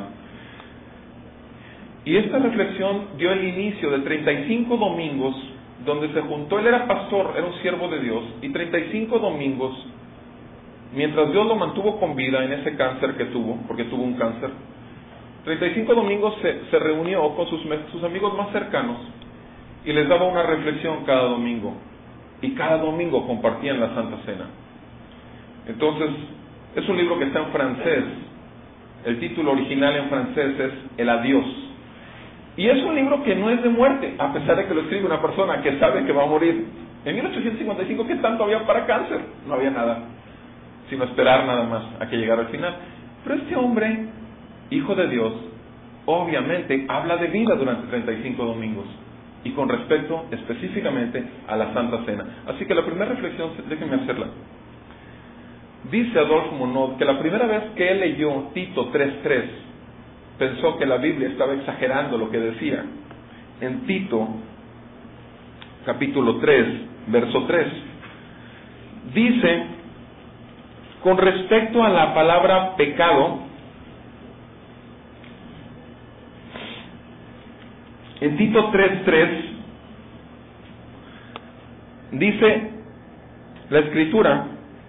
Y esta reflexión dio el inicio de treinta y cinco domingos, donde se juntó, él era pastor, era un siervo de Dios, y treinta y cinco domingos, mientras Dios lo mantuvo con vida en ese cáncer que tuvo, porque tuvo un cáncer, treinta y cinco domingos se, se reunió con sus, sus amigos más cercanos y les daba una reflexión cada domingo. Y cada domingo compartían la Santa Cena. Entonces, es un libro que está en francés. El título original en francés es El Adiós. Y es un libro que no es de muerte, a pesar de que lo escribe una persona que sabe que va a morir. En mil ochocientos cincuenta y cinco, ¿qué tanto había para cáncer? No había nada, sino esperar nada más a que llegara al final. Pero este hombre, hijo de Dios, obviamente habla de vida durante treinta y cinco domingos, y con respecto específicamente a la Santa Cena. Así que la primera reflexión, déjenme hacerla. Dice Adolfo Monod que la primera vez que él leyó Tito tres tres, pensó que la Biblia estaba exagerando lo que decía, en Tito, capítulo tres, verso tres. Dice, con respecto a la palabra pecado, en Tito tres tres, dice la Escritura,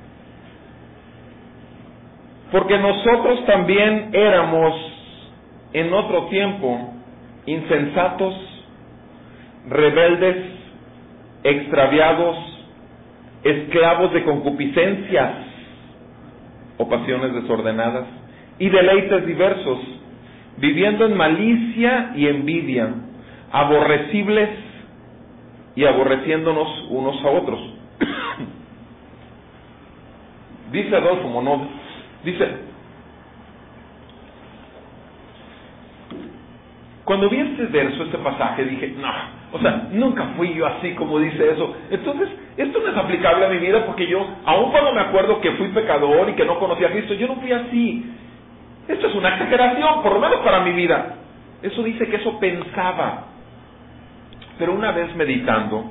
porque nosotros también éramos en otro tiempo insensatos, rebeldes, extraviados, esclavos de concupiscencias o pasiones desordenadas y deleites diversos, viviendo en malicia y envidia, aborrecibles y aborreciéndonos unos a otros. Dice Adolfo Monod, dice, cuando vi este verso, este pasaje, dije, no, o sea, nunca fui yo así como dice eso. Entonces, esto no es aplicable a mi vida porque yo, aun cuando me acuerdo que fui pecador y que no conocía a Cristo, yo no fui así. Esto es una exageración, por lo menos para mi vida. Eso dice que eso pensaba. Pero una vez meditando,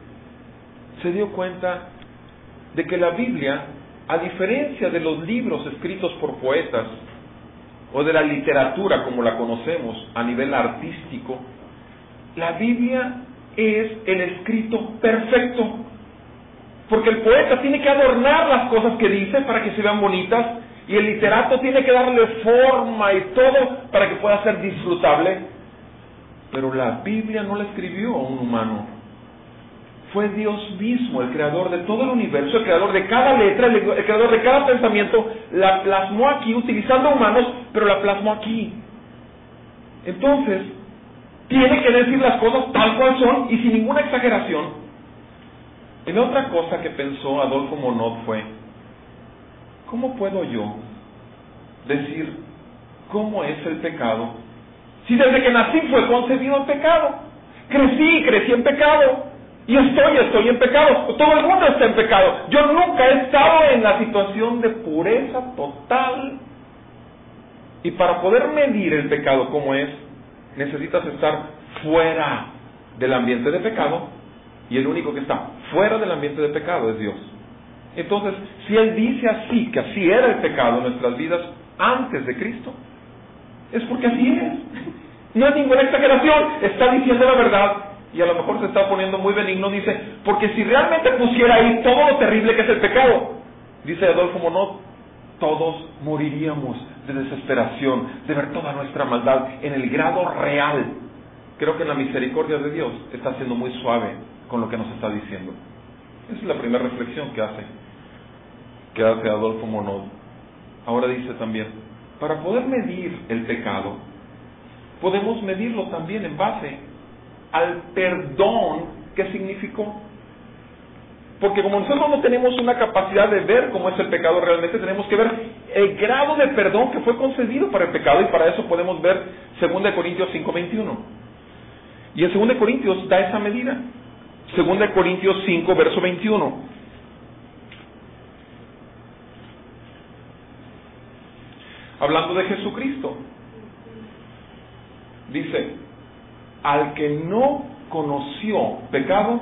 se dio cuenta de que la Biblia, a diferencia de los libros escritos por poetas, o de la literatura como la conocemos a nivel artístico, la Biblia es el escrito perfecto. Porque el poeta tiene que adornar las cosas que dice para que se vean bonitas, y el literato tiene que darle forma y todo para que pueda ser disfrutable. Pero la Biblia no la escribió un humano. Fue Dios mismo, el creador de todo el universo, el creador de cada letra, el, el creador de cada pensamiento, la plasmó aquí utilizando humanos, pero la plasmó aquí. Entonces, tiene que decir las cosas tal cual son y sin ninguna exageración. Y la otra cosa que pensó Adolfo Monod fue, ¿cómo puedo yo decir cómo es el pecado si desde que nací fue concebido en pecado? Crecí y crecí en pecado. Y estoy, estoy en pecado. Todo el mundo está en pecado. Yo nunca he estado en la situación de pureza total. Y para poder medir el pecado como es, necesitas estar fuera del ambiente de pecado. Y el único que está fuera del ambiente de pecado es Dios. Entonces, si Él dice así, que así era el pecado en nuestras vidas antes de Cristo, es porque así es. No es ninguna exageración. Está diciendo la verdad. Y a lo mejor se está poniendo muy benigno, dice, porque si realmente pusiera ahí todo lo terrible que es el pecado, dice Adolfo Monod, todos moriríamos de desesperación, de ver toda nuestra maldad en el grado real. Creo que la misericordia de Dios está siendo muy suave con lo que nos está diciendo. Esa es la primera reflexión que hace, que hace Adolfo Monod. Ahora dice también, para poder medir el pecado, podemos medirlo también en base al perdón que significó. Porque como nosotros no tenemos una capacidad de ver cómo es el pecado realmente, tenemos que ver el grado de perdón que fue concedido para el pecado, y para eso podemos ver segunda de Corintios cinco veintiuno. Y en segunda de Corintios da esa medida. segunda de Corintios cinco, verso veintiuno. Hablando de Jesucristo, dice, al que no conoció pecado,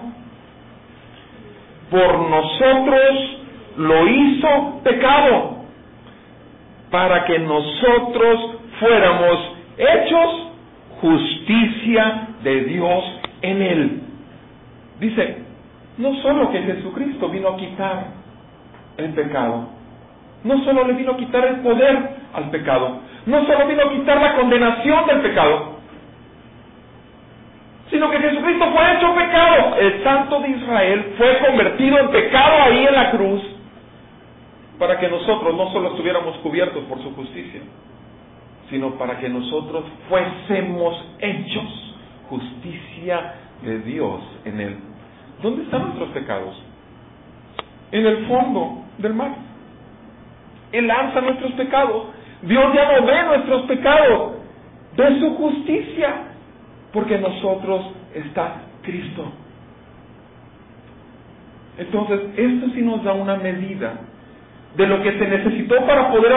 por nosotros lo hizo pecado, para que nosotros fuéramos hechos justicia de Dios en él. Dice, no solo que Jesucristo vino a quitar el pecado, no solo le vino a quitar el poder al pecado, no solo vino a quitar la condenación del pecado, sino que Jesucristo fue hecho pecado. El Santo de Israel fue convertido en pecado ahí en la cruz, para que nosotros no solo estuviéramos cubiertos por su justicia, sino para que nosotros fuésemos hechos justicia de Dios en él. ¿Dónde están nuestros pecados? En el fondo del mar. Él lanza nuestros pecados. Dios ya no ve nuestros pecados, ve su justicia, porque en nosotros está Cristo. Entonces, esto sí nos da una medida de lo que se necesitó para poder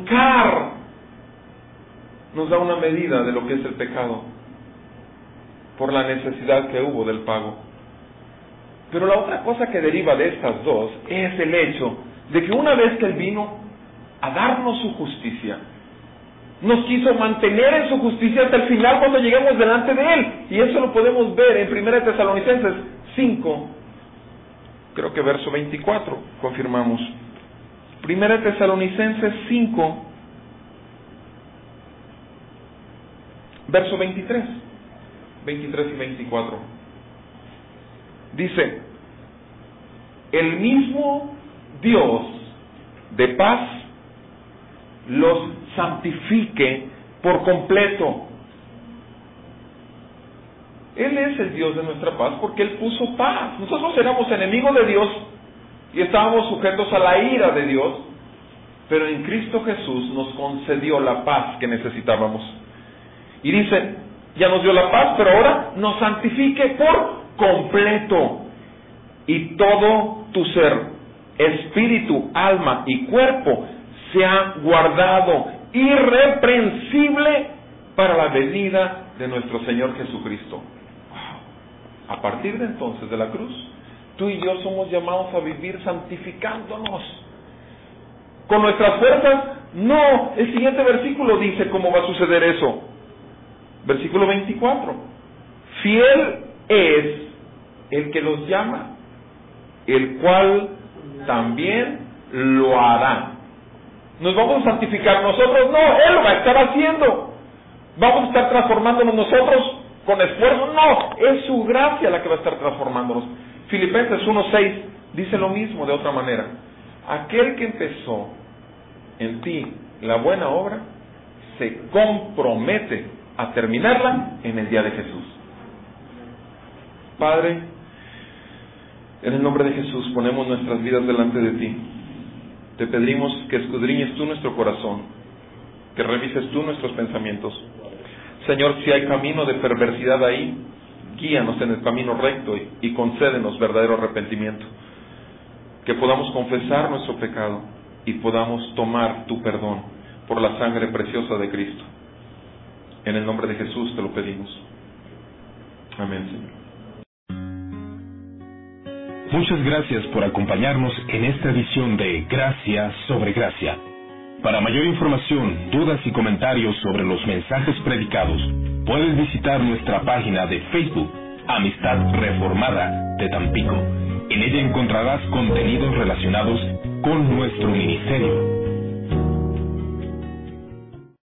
arrancar. Nos da una medida de lo que es el pecado. por la necesidad que hubo del pago. Pero la otra cosa que deriva de estas dos es el hecho de que una vez que Él vino a darnos su justicia, nos quiso mantener en su justicia hasta el final cuando lleguemos delante de Él. Y eso lo podemos ver en primera de Tesalonicenses cinco, creo que verso veinticuatro, confirmamos. primera de Tesalonicenses cinco, verso veintitrés, veintitrés y veinticuatro. Dice: el mismo Dios de paz los santifique por completo. Él es el Dios de nuestra paz porque Él puso paz. Nosotros éramos enemigos de Dios y estábamos sujetos a la ira de Dios, pero en Cristo Jesús nos concedió la paz que necesitábamos. Y dice, ya nos dio la paz, pero ahora nos santifique por completo. Y todo tu ser, espíritu, alma y cuerpo, sea guardado irreprensible para la venida de nuestro Señor Jesucristo. A partir de entonces, de la cruz, tú y yo somos llamados a vivir santificándonos. ¿Con nuestras fuerzas? No. El siguiente versículo dice cómo va a suceder eso. Versículo veinticuatro. Fiel es el que los llama, el cual también lo hará. ¿Nos vamos a santificar nosotros? No, Él lo va a estar haciendo. ¿Vamos a estar transformándonos nosotros con esfuerzo? No, es su gracia la que va a estar transformándonos. Filipenses uno seis dice lo mismo de otra manera. Aquel que empezó en ti la buena obra, se compromete a terminarla en el día de Jesús. Padre, en el nombre de Jesús ponemos nuestras vidas delante de ti. Te pedimos que escudriñes tú nuestro corazón, que revises tú nuestros pensamientos. Señor, si hay camino de perversidad ahí, guíanos en el camino recto y, y concédenos verdadero arrepentimiento. Que podamos confesar nuestro pecado y podamos tomar tu perdón por la sangre preciosa de Cristo. En el nombre de Jesús te lo pedimos. Amén, Señor. Muchas gracias por acompañarnos en esta edición de Gracia sobre Gracia. Para mayor información, dudas y comentarios sobre los mensajes predicados, puedes visitar nuestra página de Facebook, Amistad Reformada de Tampico. En ella encontrarás contenidos relacionados con nuestro ministerio.